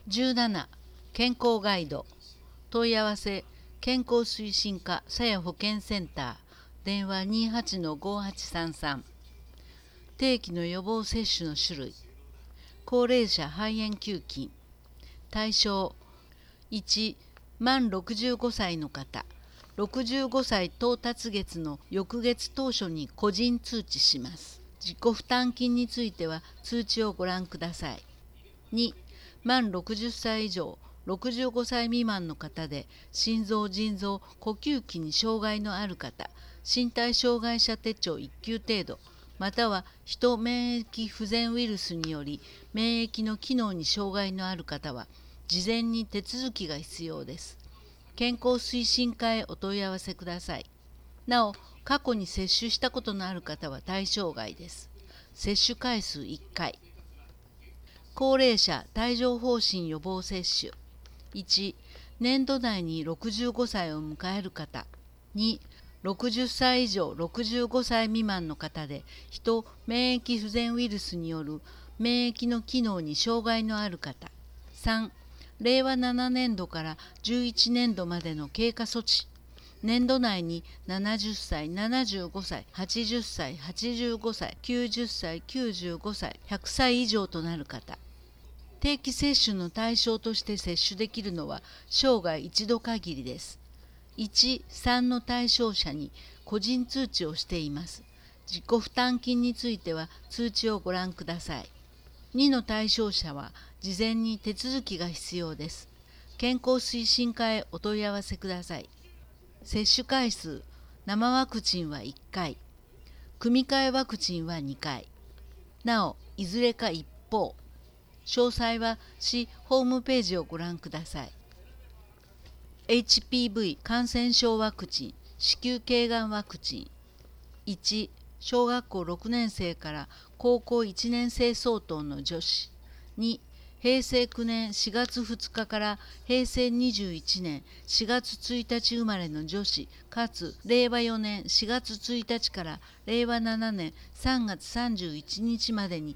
17. 健康ガイド。問い合わせ健康推進課さや保健センター電話 28-5833。定期の予防接種の種類。高齢者肺炎球菌。対象1、満65歳の方。65歳到達月の翌月当初に個人通知します。自己負担金については通知をご覧ください。2、満60歳以上65歳未満の方で心臓・腎臓・呼吸器に障害のある方、身体障害者手帳1級程度、または人免疫不全ウイルスにより免疫の機能に障害のある方は事前に手続きが必要です。健康推進課へお問い合わせください。なお、過去に接種したことのある方は対象外です。接種回数1回。高齢者帯状疱疹予防接種。1、年度内に65歳を迎える方。2、60歳以上65歳未満の方で人免疫不全ウイルスによる免疫の機能に障害のある方。3、令和7年度から11年度までの経過措置。年度内に70歳、75歳、80歳、85歳、90歳、95歳、100歳以上となる方。定期接種の対象として接種できるのは生涯一度限りです。1、3の対象者に個人通知をしています。自己負担金については通知をご覧ください。2の対象者は事前に手続きが必要です。健康推進課へお問い合わせください。接種回数、生ワクチンは1回、組み換えワクチンは2回。なお、いずれか一方。詳細は市ホームページをご覧ください。HPV 感染症ワクチン、子宮頸がんワクチン。1、小学校6年生から高校1年生相当の女子。2、平成9年4月2日から平成21年4月1日生まれの女子かつ令和4年4月1日から令和7年3月31日までに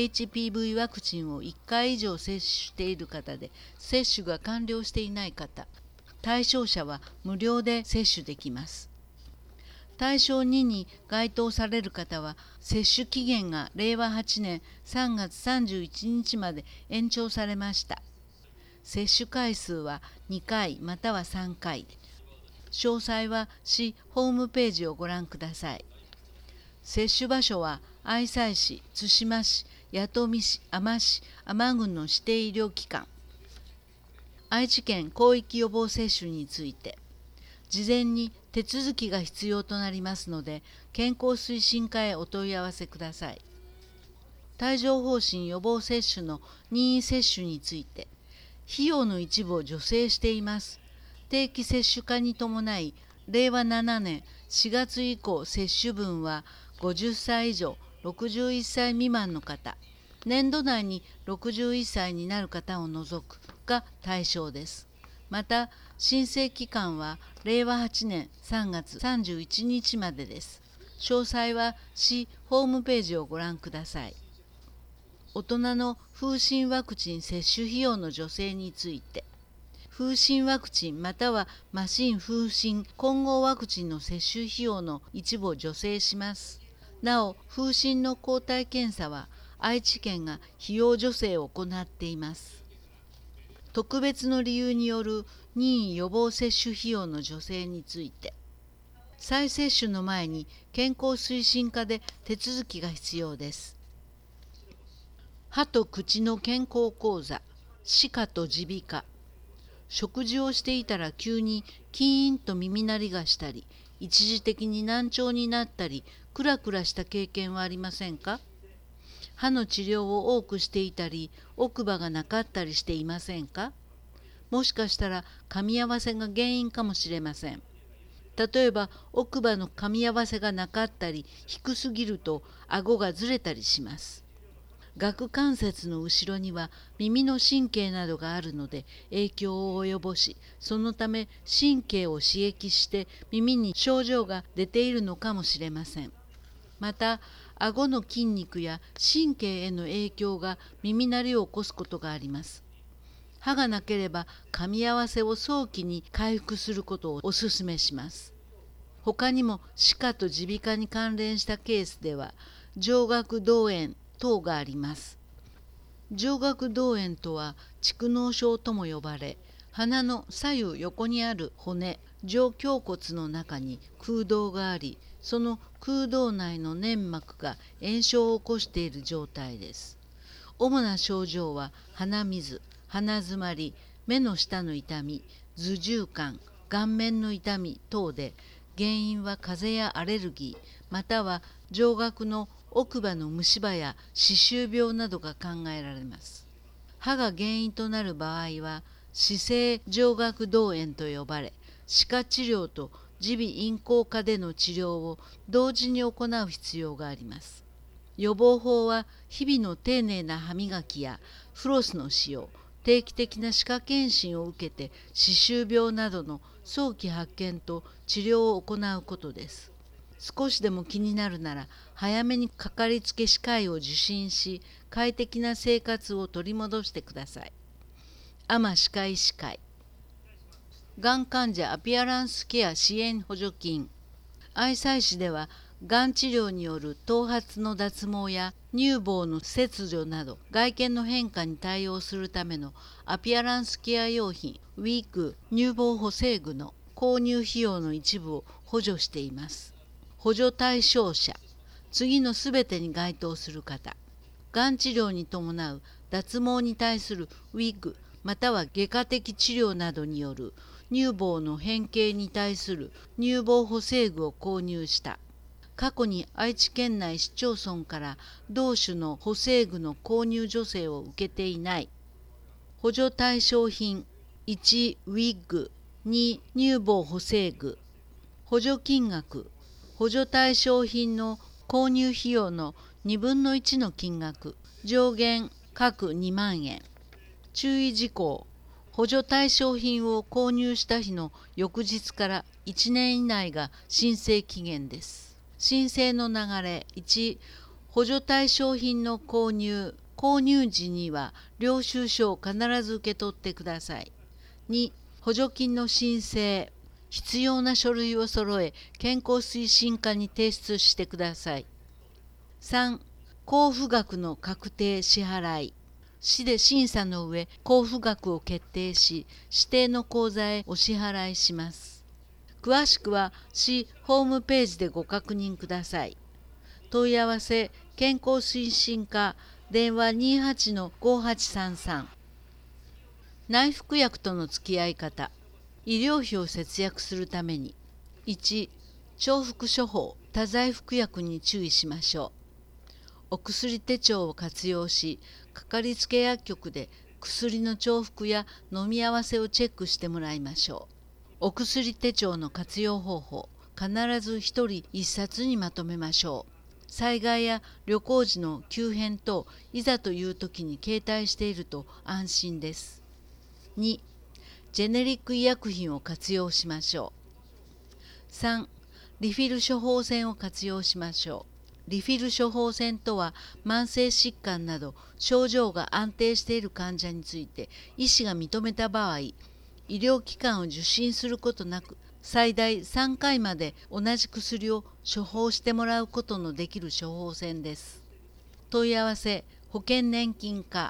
HPV ワクチンを1回以上接種している方で接種が完了していない方。対象者は無料で接種できます。対象2に該当される方は接種期限が令和8年3月31日まで延長されました。接種回数は2回または3回。詳細は市ホームページをご覧ください。接種場所は愛西市、津島市、弥富市、海士市、海士郡の指定医療機関。愛知県広域予防接種について。事前に手続きが必要となりますので、健康推進課へお問い合わせください。帯状疱疹予防接種の任意接種について、費用の一部を助成しています。定期接種化に伴い、令和7年4月以降接種分は50歳以上61歳未満の方、年度内に61歳になる方を除くが対象です。また、申請期間は令和8年3月31日までです。詳細は市ホームページをご覧ください。大人の風疹ワクチン接種費用の助成について、風疹ワクチンまたは麻疹風疹混合ワクチンの接種費用の一部を助成します。なお、風疹の抗体検査は愛知県が費用助成を行っています。特別の理由による任意予防接種費用の助成について、再接種の前に健康推進課で手続きが必要です。歯と口の健康講座、歯科と耳鼻科。食事をしていたら急にキーンと耳鳴りがしたり、一時的に難聴になったり、クラクラした経験はありませんか？歯の治療を多くしていたり、奥歯がなかったりしていませんか？もしかしたら噛み合わせが原因かもしれません。例えば奥歯の噛み合わせがなかったり、低すぎると顎がずれたりします。顎関節の後ろには耳の神経などがあるので影響を及ぼし、そのため神経を刺激して耳に症状が出ているのかもしれません。また、顎の筋肉や神経への影響が耳鳴りを起こすことがあります。 歯がなければ噛み合わせを早期に回復することをお勧めします。他にも歯科と耳鼻科に関連したケースでは上顎動炎等があります。上顎動炎とは蓄膿症とも呼ばれ、鼻の左右横にある骨、上胸骨の中に空洞があり、その空洞内の粘膜が炎症を起こしている状態です。主な症状は鼻水、鼻づまり、目の下の痛み、頭重感、顔面の痛み等で、原因は風邪やアレルギー、または上顎の奥歯の虫歯や歯周病などが考えられます。歯が原因となる場合は、歯性上顎動炎と呼ばれ、歯科治療と耳鼻咽喉科での治療を同時に行う必要があります。予防法は日々の丁寧な歯磨きやフロスの使用、定期的な歯科検診を受けて歯周病などの早期発見と治療を行うことです。少しでも気になるなら早めにかかりつけ歯科医を受診し、快適な生活を取り戻してください。阿麻歯科医師会。がん患者アピアランスケア支援補助金。愛西市ではがん治療による頭髪の脱毛や乳房の切除など外見の変化に対応するためのアピアランスケア用品ウィッグ、乳房補正具の購入費用の一部を補助しています。補助対象者、次のすべてに該当する方、がん治療に伴う脱毛に対するウィッグまたは外科的治療などによる乳房の変形に対する乳房補正具を購入した。過去に愛知県内市町村から同種の補正具の購入助成を受けていない。補助対象品1、ウィッグ、2、乳房補正具。補助金額、補助対象品の購入費用の2分の1の金額、上限各2万円。注意事項、補助対象品を購入した日の翌日から1年以内が申請期限です。申請の流れ1、補助対象品の購入時には領収書を必ず受け取ってください。2、補助金の申請、必要な書類を揃え健康推進課に提出してください。3、交付額の確定支払い、市で審査の上交付額を決定し指定の口座へお支払いします。詳しくは市ホームページでご確認ください。問い合わせ健康推進課電話 28-5833。 内服薬との付き合い方。医療費を節約するために1、重複処方多剤服薬に注意しましょう。お薬手帳を活用しかかりつけ薬局で薬の重複や飲み合わせをチェックしてもらいましょう。お薬手帳の活用方法、必ず1人1冊にまとめましょう。災害や旅行時の急変等、いざという時に携帯していると安心です。2、ジェネリック医薬品を活用しましょう。3、リフィル処方箋を活用しましょう。リフィル処方箋とは慢性疾患など症状が安定している患者について医師が認めた場合、医療機関を受診することなく最大3回まで同じ薬を処方してもらうことのできる処方箋です。問い合わせ保険年金課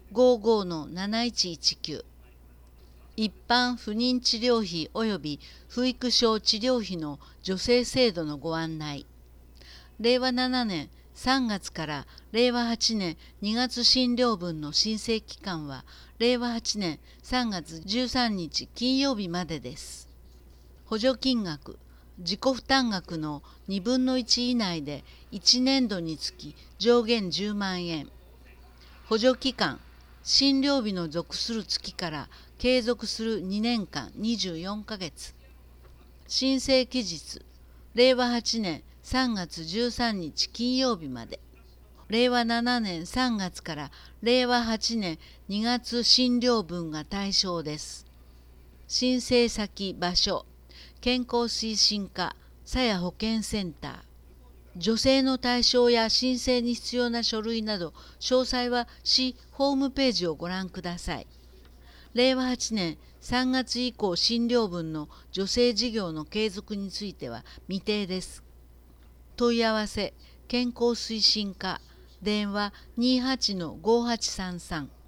55-7119。 一般不妊治療費及び不育症治療費の助成制度のご案内。令和7年3月から令和8年2月診療分の申請期間は令和8年3月13日金曜日までです。補助金額、自己負担額の2分の1以内で1年度につき上限10万円。補助期間、診療日の属する月から継続する2年間24ヶ月。申請期日、令和8年3月13日金曜日まで。令和7年3月から令和8年2月診療分が対象です。申請先場所、健康推進課さや保健センター。助成の対象や申請に必要な書類など詳細は市ホームページをご覧ください。 令和8年3月以降診療分の助成事業の継続については未定です。問い合わせ健康推進課電話28-5833